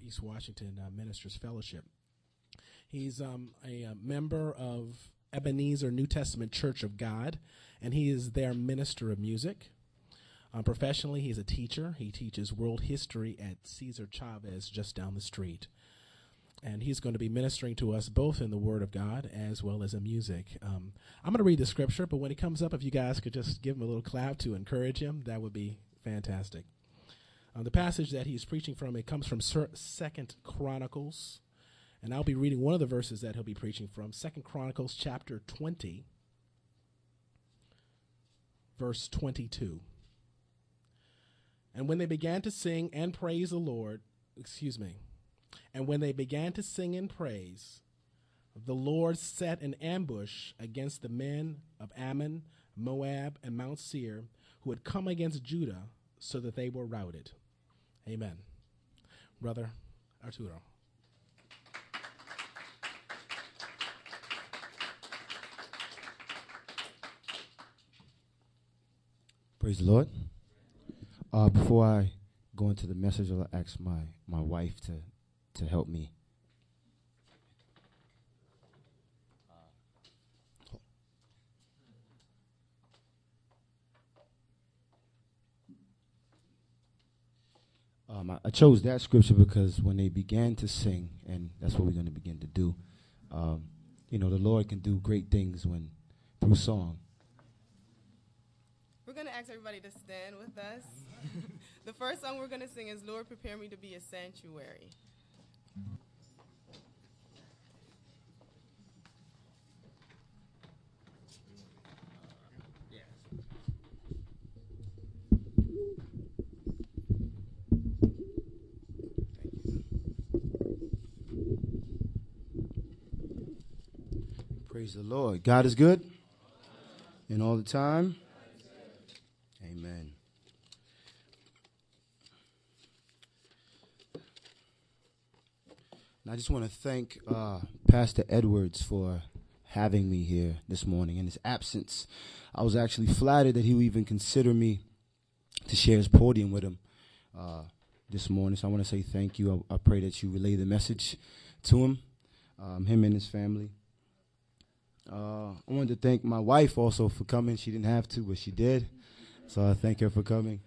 East Washington Ministers Fellowship. He's a member of Ebenezer New Testament Church of God, and he is their minister of music. Professionally, he's a teacher. He teaches world history at Cesar Chavez just down the street. And he's going to be ministering to us both in the Word of God as well as in music. I'm going to read the scripture, but when he comes up, if you guys could just give him a little clap to encourage him, that would be fantastic. The passage that he's preaching from, it comes from 2nd Chronicles. And I'll be reading one of the verses that he'll be preaching from, 2nd Chronicles chapter 20, verse 22. And when they began to sing and praise the Lord, and when they began to sing and praise, the Lord set an ambush against the men of Ammon, Moab, and Mount Seir, who had come against Judah, so that they were routed. Amen. Brother Arturo. Praise the Lord. Before I go into the message, I'll ask my wife to help me. I chose that scripture because when they began to sing, and that's what we're going to begin to do, the Lord can do great things through song. We're going to ask everybody to stand with us. The first song we're going to sing is Lord, Prepare Me to Be a Sanctuary. Praise the Lord. God is good. And all the time. Amen. And I just want to thank Pastor Edwards for having me here this morning. In his absence, I was actually flattered that he would even consider me to share his podium with him this morning. So I want to say thank you. I pray that you relay the message to him and his family. I wanted to thank my wife also for coming. She didn't have to, but she did. So I thank her for coming.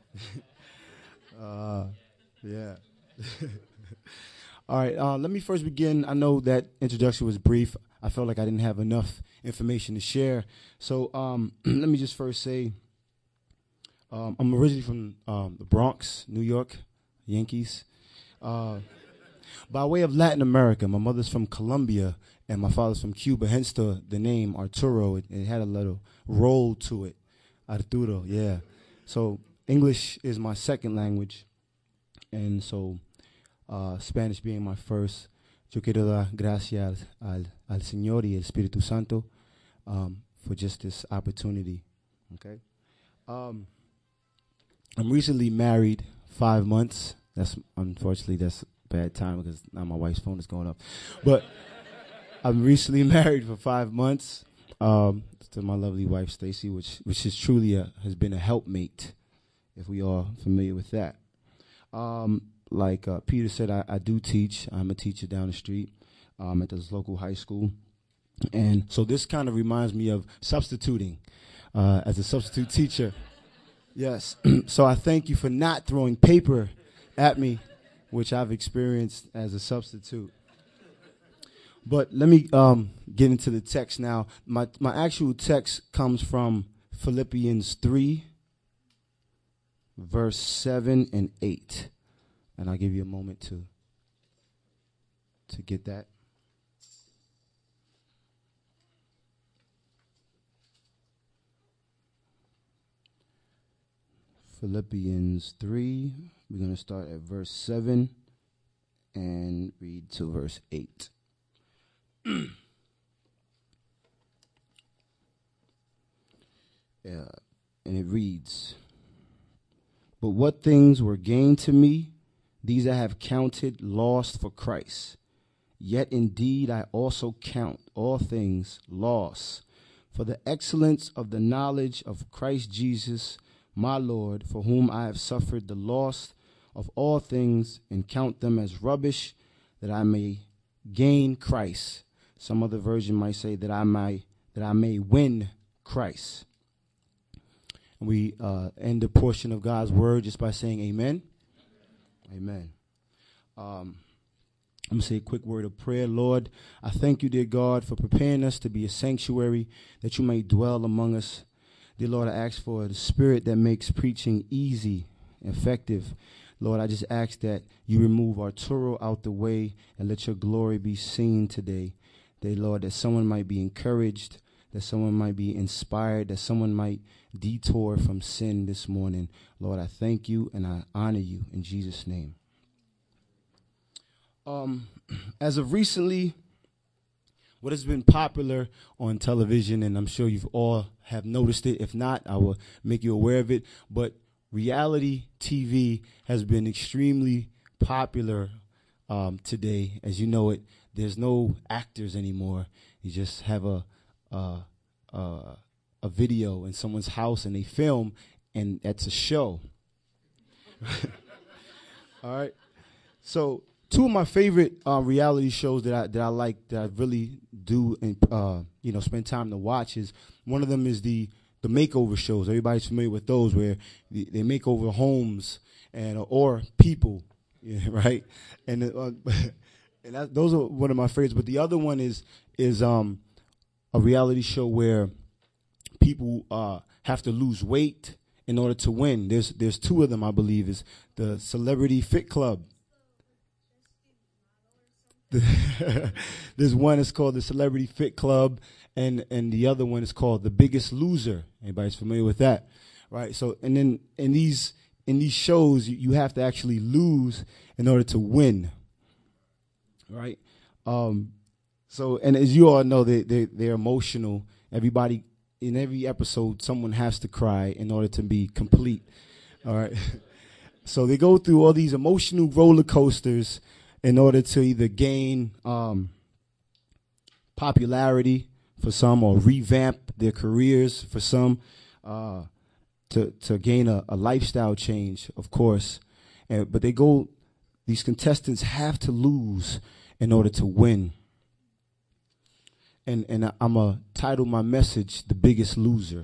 Yeah. All right, let me first begin. I know that introduction was brief. I felt like I didn't have enough information to share. So let me just first say I'm originally from the Bronx, New York, Yankees. By way of Latin America, my mother's from Colombia and my father's from Cuba, hence the name Arturo. It had a little roll to it. Arturo, yeah. So English is my second language, and so Spanish being my first. Yo quiero dar gracias al Señor y el Espíritu Santo for just this opportunity. Okay. I'm recently married, 5 months. Unfortunately that's bad time because now my wife's phone is going up. But I'm recently married for 5 months to my lovely wife Stacy, which is truly has been a helpmate, if we are familiar with that. Like Peter said, I do teach. I'm a teacher down the street at this local high school. And so this kind of reminds me of substituting as a substitute teacher. Yes. So I thank you for not throwing paper at me, which I've experienced as a substitute. But let me get into the text now. My actual text comes from Philippians 3, verse 7 and 8. And I'll give you a moment to get that. Philippians 3, we're going to start at verse 7 and read to verse 8. And it reads, "But what things were gained to me, these I have counted loss for Christ. Yet indeed I also count all things loss for the excellence of the knowledge of Christ Jesus, my Lord, for whom I have suffered the loss of all things and count them as rubbish, that I may gain Christ. Some other version might say that I may win Christ. And we end the portion of God's word just by saying amen. Amen. I'm going to say a quick word of prayer. Lord, I thank you, dear God, for preparing us to be a sanctuary that you may dwell among us. Dear Lord, I ask for the spirit that makes preaching easy, effective. Lord, I just ask that you remove Arturo out the way and let your glory be seen today. Dear Lord, that someone might be encouraged, that someone might be inspired, that someone might detour from sin this morning. Lord, I thank you and I honor you in Jesus' name. As of recently, what has been popular on television, and I'm sure you've all have noticed it. If not, I will make you aware of it. But reality TV has been extremely popular today. As you know it, there's no actors anymore. You just have a video in someone's house and they film, and that's a show. All right. So two of my favorite reality shows that I like, that I really do and spend time to watch, is one of them is the makeover shows. Everybody's familiar with those, where they make over homes or people, right? And those are one of my favorites. But the other one is a reality show where people have to lose weight in order to win. There's two of them, I believe. Is the Celebrity Fit Club. There's one that's called the Celebrity Fit Club, and the other one is called The Biggest Loser. Anybody's familiar with that, right? So, and then in these shows, you have to actually lose in order to win, right? So, and as you all know, they're emotional. Everybody in every episode, someone has to cry in order to be complete. All right. So they go through all these emotional roller coasters in order to either gain popularity for some, or revamp their careers for some, to gain a lifestyle change, of course. But these contestants have to lose in order to win. And I'm going to title my message, The Biggest Loser.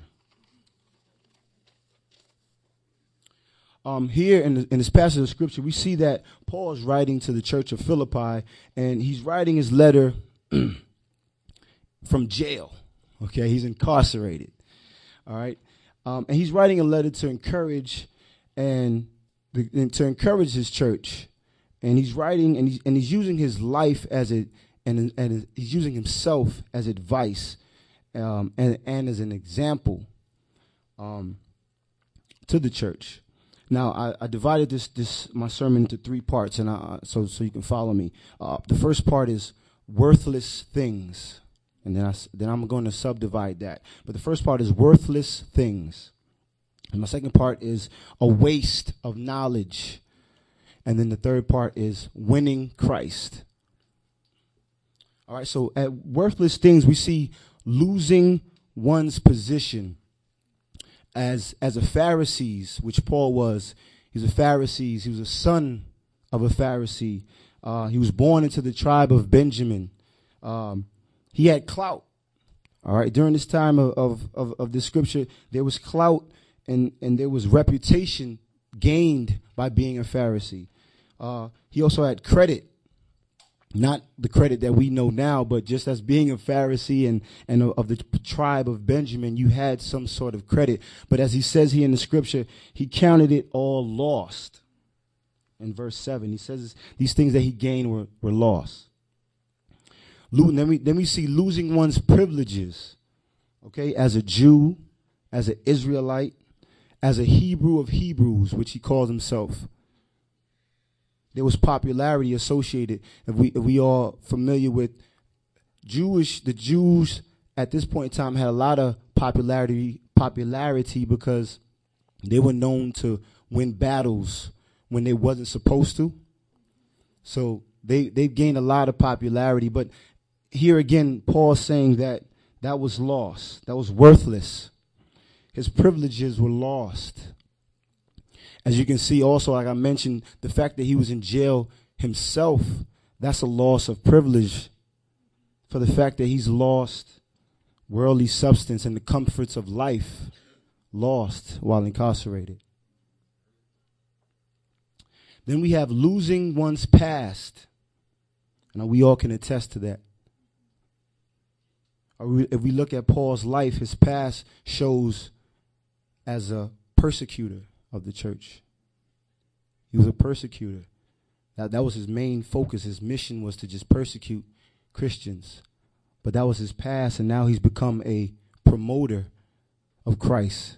Here in this passage of scripture, we see that Paul is writing to the church of Philippi, and he's writing his letter from jail. Okay, he's incarcerated. All right, and he's writing a letter to encourage and to encourage his church, and he's writing and he's using his life as and he's using himself as advice and as an example to the church. Now, I divided this my sermon into three parts, and so you can follow me. The first part is worthless things, and then I'm going to subdivide that. But the first part is worthless things, and my second part is a waste of knowledge, and then the third part is winning Christ. All right, so at worthless things, we see losing one's position. As a Pharisee, which Paul was. He's a Pharisee. He was a son of a Pharisee. He was born into the tribe of Benjamin. He had clout. All right. During this time of this scripture, there was clout and there was reputation gained by being a Pharisee. He also had credit. Not the credit that we know now, but just as being a Pharisee and of the tribe of Benjamin, you had some sort of credit. But as he says here in the scripture, he counted it all lost. In verse 7, he says these things that he gained were lost. Then we see losing one's privileges, okay, as a Jew, as an Israelite, as a Hebrew of Hebrews, which he calls himself. There was popularity associated. If we all familiar with the Jews at this point in time had a lot of popularity because they were known to win battles when they wasn't supposed to. So they gained a lot of popularity. But here again, Paul's saying that was lost. That was worthless. His privileges were lost. As you can see also, like I mentioned, the fact that he was in jail himself, that's a loss of privilege for the fact that he's lost worldly substance and the comforts of life lost while incarcerated. Then we have losing one's past. And we all can attest to that. If we look at Paul's life, his past shows as a persecutor of the church. He was a persecutor. That was his main focus. His mission was to just persecute Christians. But that was his past, and now he's become a promoter of Christ.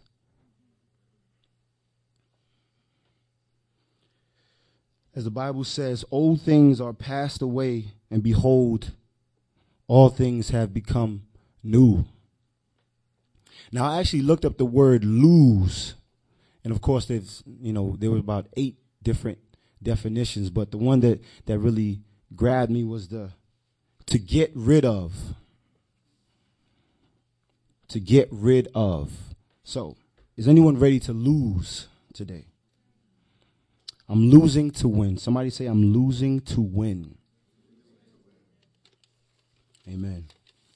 As the Bible says, old things are passed away, and behold, all things have become new. Now, I actually looked up the word lose. And of course, there were about 8 different definitions, but the one that really grabbed me was to get rid of. To get rid of. So, is anyone ready to lose today? I'm losing to win. Somebody say, I'm losing to win. Amen.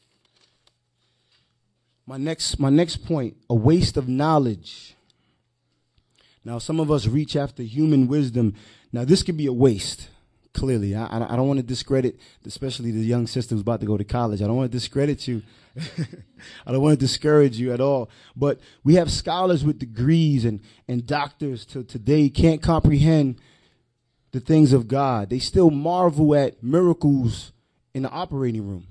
My next point, a waste of knowledge. Now, some of us reach after human wisdom. Now, this could be a waste, clearly. I don't want to discredit, especially the young sister who's about to go to college. I don't want to discredit you. I don't want to discourage you at all. But we have scholars with degrees and doctors till today can't comprehend the things of God. They still marvel at miracles in the operating room.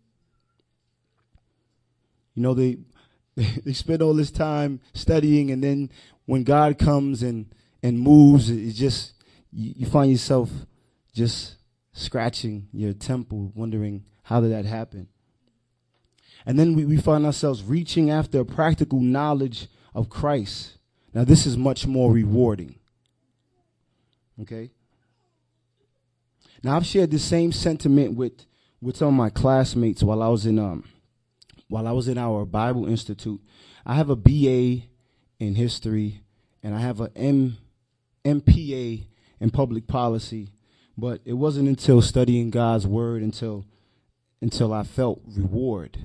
You know, they spend all this time studying, and then when God comes and moves, it just you find yourself just scratching your temple, wondering how did that happen? And then we find ourselves reaching after a practical knowledge of Christ. Now, this is much more rewarding. Okay? Now, I've shared the same sentiment with some of my classmates while I was in our Bible Institute. I have a BA in history, and I have an MPA in public policy. But it wasn't until studying God's word until I felt reward.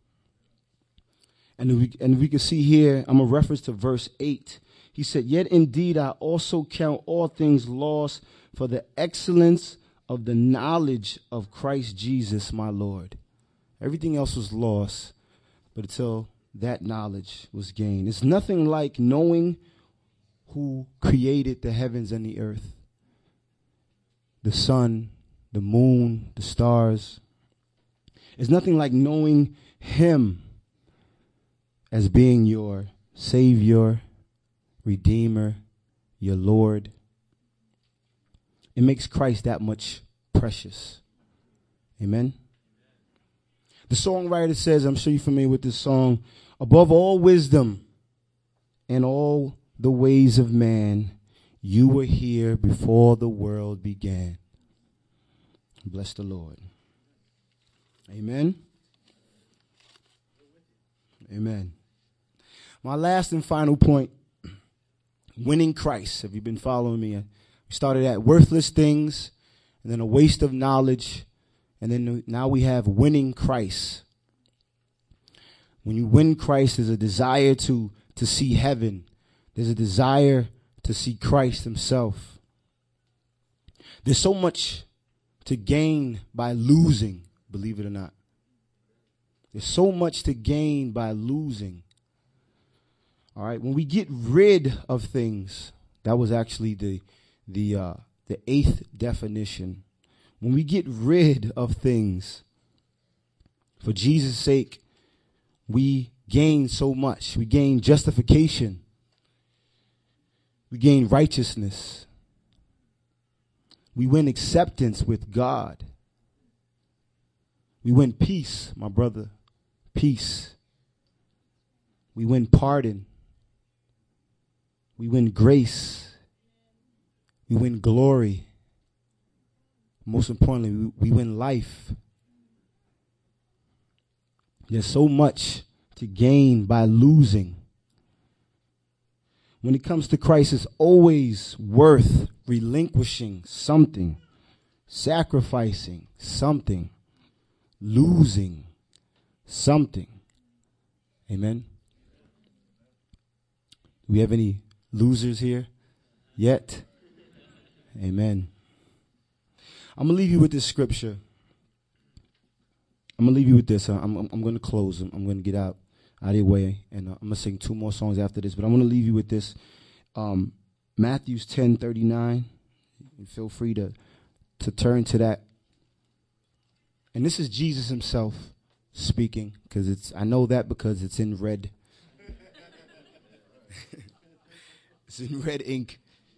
And we can see here, I'm a reference to verse 8. He said, yet indeed I also count all things lost for the excellence of the knowledge of Christ Jesus my Lord. Everything else was lost, but until that knowledge was gained. It's nothing like knowing who created the heavens and the earth, the sun, the moon, the stars. It's nothing like knowing him as being your Savior, Redeemer, your Lord. It makes Christ that much precious. Amen. The songwriter says, I'm sure you're familiar with this song, above all wisdom and all the ways of man, you were here before the world began. Bless the Lord. Amen. Amen. My last and final point, winning Christ. Have you been following me? We started at worthless things, and then a waste of knowledge, and then now we have winning Christ. When you win Christ, there's a desire to see heaven. There's a desire to see Christ himself. There's so much to gain by losing, believe it or not. There's so much to gain by losing. All right, when we get rid of things, that was actually the 8th definition. When we get rid of things, for Jesus' sake, we gain so much. We gain justification. We gain righteousness. We win acceptance with God. We win peace, my brother, peace. We win pardon. We win grace. We win glory. Most importantly, we win life. There's so much to gain by losing. when it comes to Christ, it's always worth relinquishing something, sacrificing something, losing something. Amen. Do we have any losers here yet? Amen. I'm going to leave you with this scripture. I'm going to leave you with this. I'm going to close. I'm going to get out of your way, and I'm going to sing 2 more songs after this. But I'm going to leave you with this. Matthew 10:39. Feel free to turn to that. And this is Jesus himself speaking, because I know that because it's in red. It's in red ink.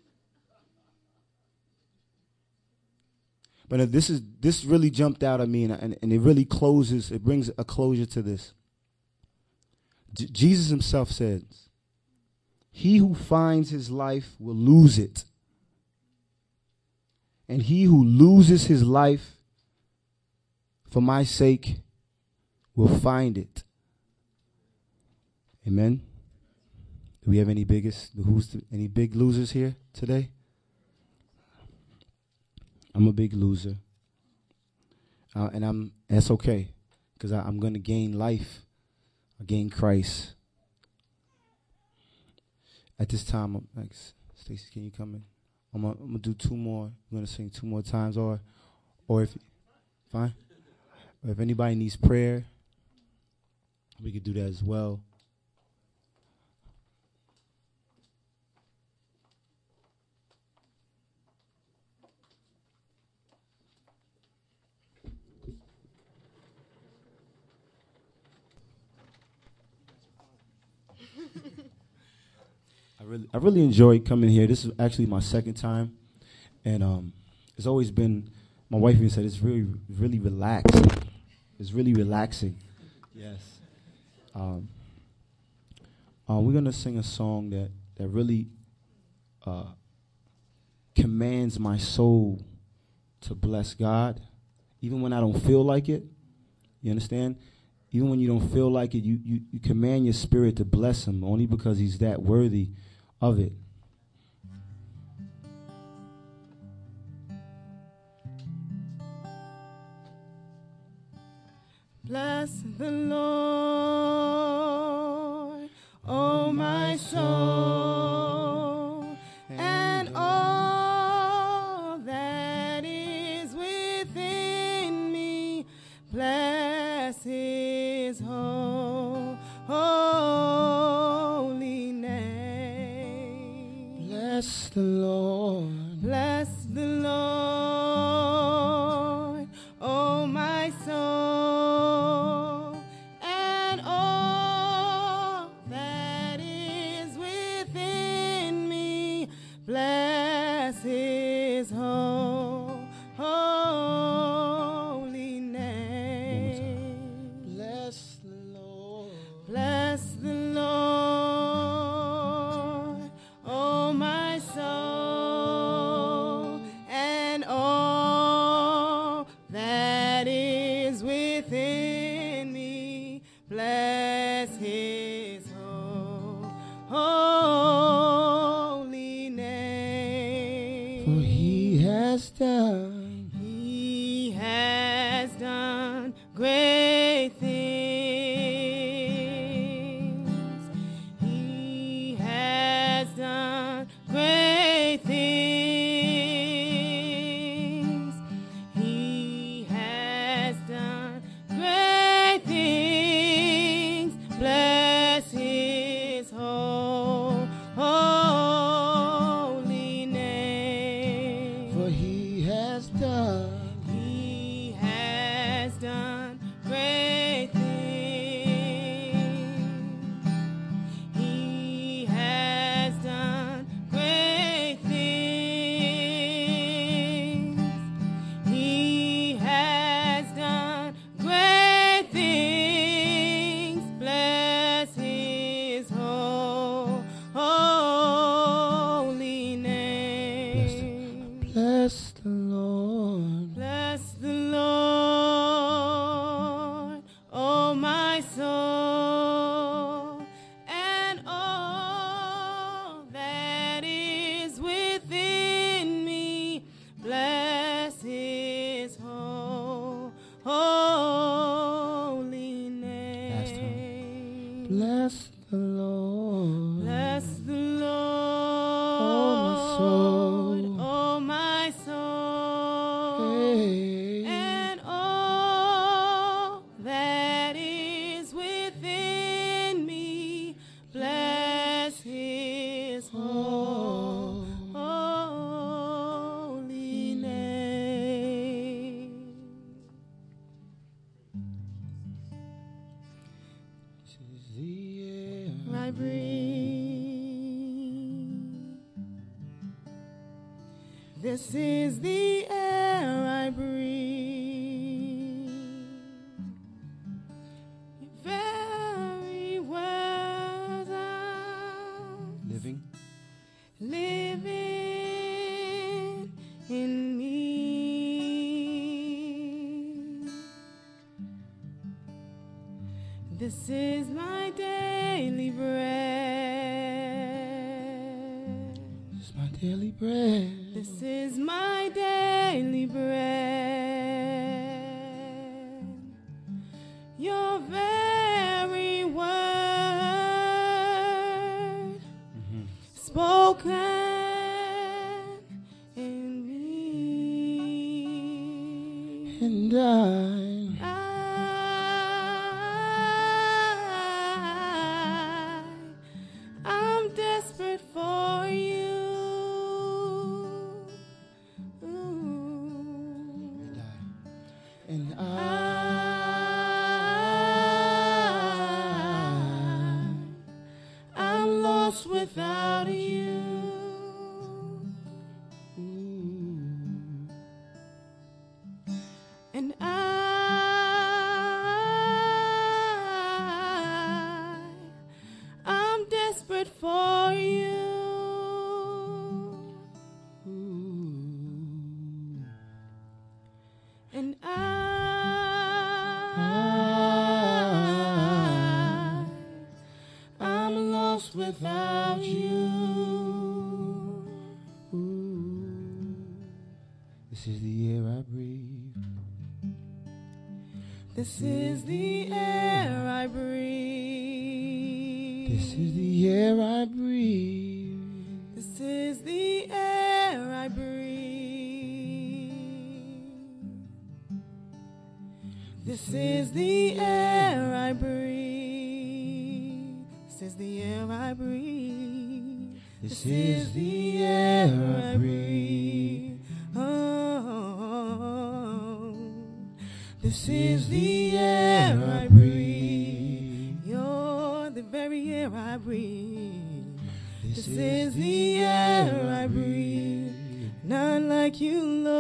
But this really jumped out at me, and it really closes. It brings a closure to this. Jesus himself says, "He who finds his life will lose it, and he who loses his life for my sake will find it." Amen. Do we have any any big losers here today? I'm a big loser, and that's okay, because I'm going to gain life. I gain Christ. At this time, Stacy, can you come in? I'm gonna do 2 more. I'm gonna sing 2 more times, or if fine, or if anybody needs prayer, we could do that as well. I really enjoyed coming here. This is actually my 2nd time, and it's always been. My wife even said it's really relaxing. It's really relaxing. Yes. We're gonna sing a song that really commands my soul to bless God, even when I don't feel like it. You understand? Even when you don't feel like it, you command your spirit to bless him, only because he's that worthy of it. Bless the Lord, oh my soul, and all that is within me. Bless his holy name. Bless the Lord. Bless the Lord, oh my soul, and all that is within me. Bless his holy name. Bless the Lord. Bless the Lord, oh my soul, and all that is within me. Bless his holy name. For he has done. He has done great things. He has done great things. He has done great things. Bless his holy name. For he has done. He has done great things. He has done great things. He has done great things. Bless his holy name. Bless the Lord. Bless the Lord. Bless the Lord. Oh, my soul. Oh, my soul. Hey. And all that is within me. Bless his holy name. This is the air I breathe. This is the air I breathe. Your very words are living. living in me. This is my daily bread. This is my daily bread. This is my daily bread. Your very word spoken in me. And I'm desperate for you. and I'm lost without you. And I'm desperate for you. And I'm lost without you. This is the air I breathe. This is the air I breathe. This is the air I breathe. This is the air I breathe. This is the air I breathe. This is the air I breathe. This is the air I breathe. Oh, This is the air I breathe. you're the very air I breathe. This is the air I breathe. None like you,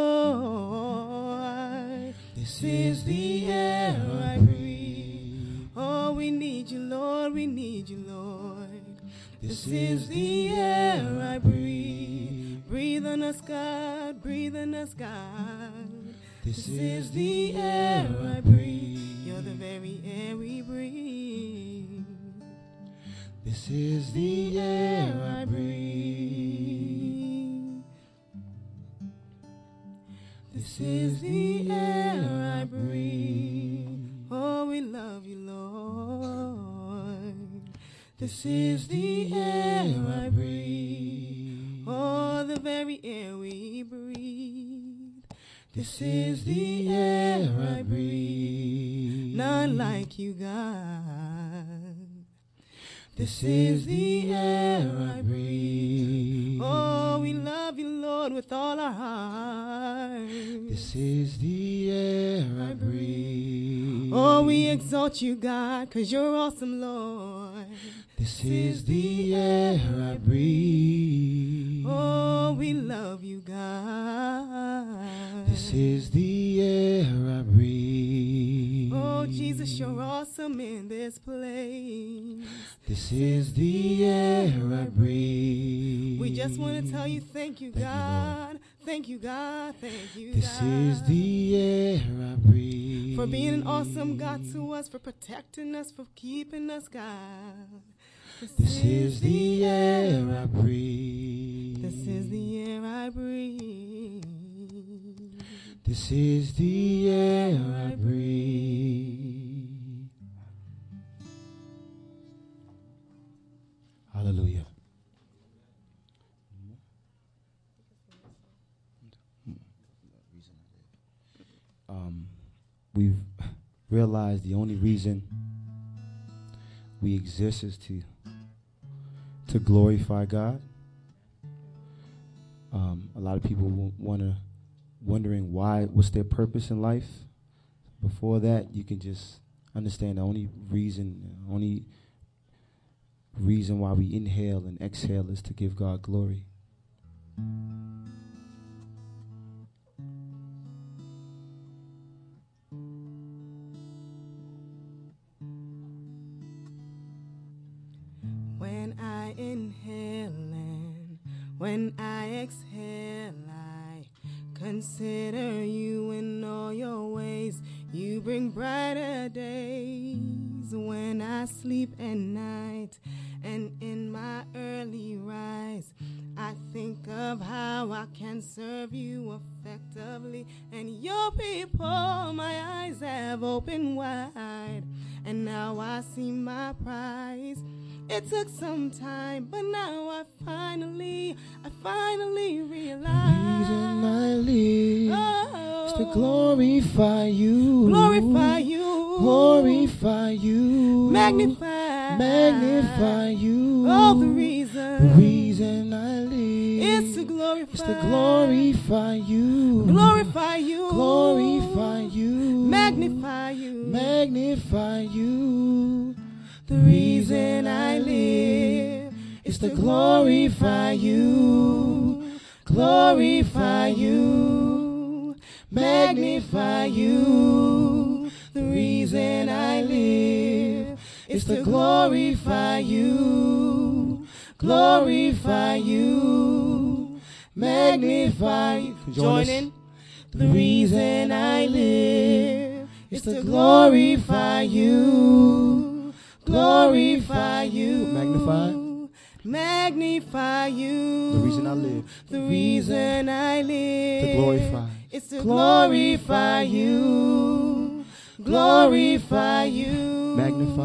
Lord. This is the air I breathe. Oh, we need you, Lord. We need you, Lord. This is the air I breathe. Breathe on us, God. Breathe on us, God. This is the air I breathe. You're the very air we breathe. This is the air I breathe. This is the air I breathe. Oh, we love you, Lord. This is the air I breathe. Oh, the very air we breathe. This is the air I breathe. None like you, God. This is the air I breathe. Oh, we love you, Lord, with all our heart. This is the air I breathe. Oh, we exalt you, God, 'cause you're awesome, Lord. This is the air I breathe. Oh, we love you, God. This is the air I breathe. Oh, Jesus, you're awesome in this place. This is the air I breathe. We just want to tell you thank you, Thank you, God. Thank you, God. Thank you, This God. is the air I breathe. For being an awesome God to us, for protecting us, for keeping us, God. This is the air I breathe. This is the air I breathe. This is the air I breathe. we've realized the only reason we exist is to glorify God. A lot of people wondering what's their purpose in life. Before that, you can just understand the only reason why we inhale and exhale is to give God glory. When I inhale and when I exhale, I consider you in all your ways. You bring brighter days. When I sleep at night and in my early rise, I think of how I can serve you effectively. And your people, my eyes have opened wide, and now I see my prize. It took some time, but now I finally realize. The reason I live is to glorify you. Glorify you. Glorify you. Magnify you. Oh, the reason I live is to glorify. Is to glorify you. Glorify you. Glorify you. Magnify you. Magnify you. The reason I live is to glorify you. Glorify you. Magnify you. The reason I live is to glorify you. Glorify you. Magnify you. Join in. The reason I live is to glorify you. Glorify you. Magnify you. The reason I live. The reason I live. To glorify. It's to glorify you. Glorify you.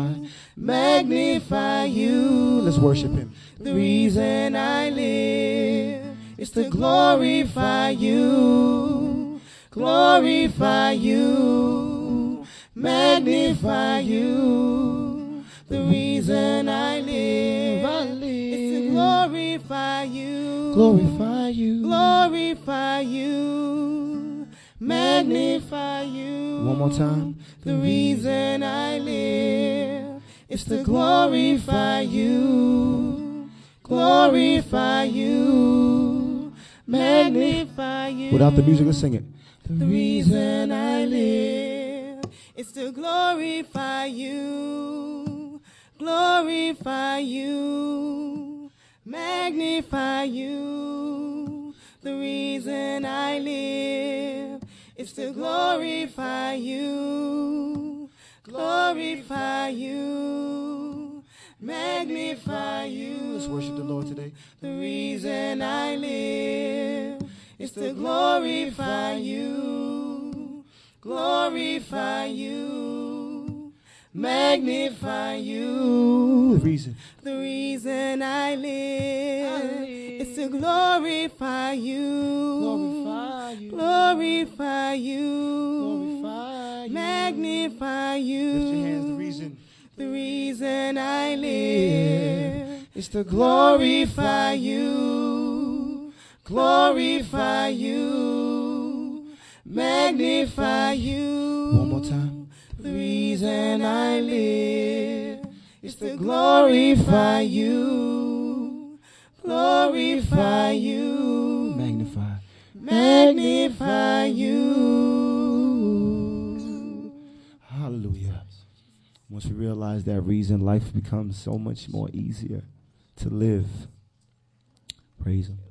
Magnify you. Let's worship him. The reason I live is to glorify you. Glorify you. Magnify you. The reason I live is to glorify you. Glorify you. Glorify you. Magnify you. One more time. The reason I live is to glorify you. Glorify you. Magnify you. Without the music, let's sing it. The reason I live is to glorify you. Glorify you. Magnify you. The reason I live is to glorify you. Glorify you. Magnify you. Let's worship the Lord today. The reason I live is to glorify you. Glorify you. Magnify you. The reason I live is to glorify you. Glorify you. Magnify you. Lift your hands. The reason I live is to glorify you. Glorify you. Magnify you. One more time. The reason I live is to glorify you. Glorify you. Magnify you. Hallelujah. Once we realize that reason, life becomes so much more easier to live. Praise him.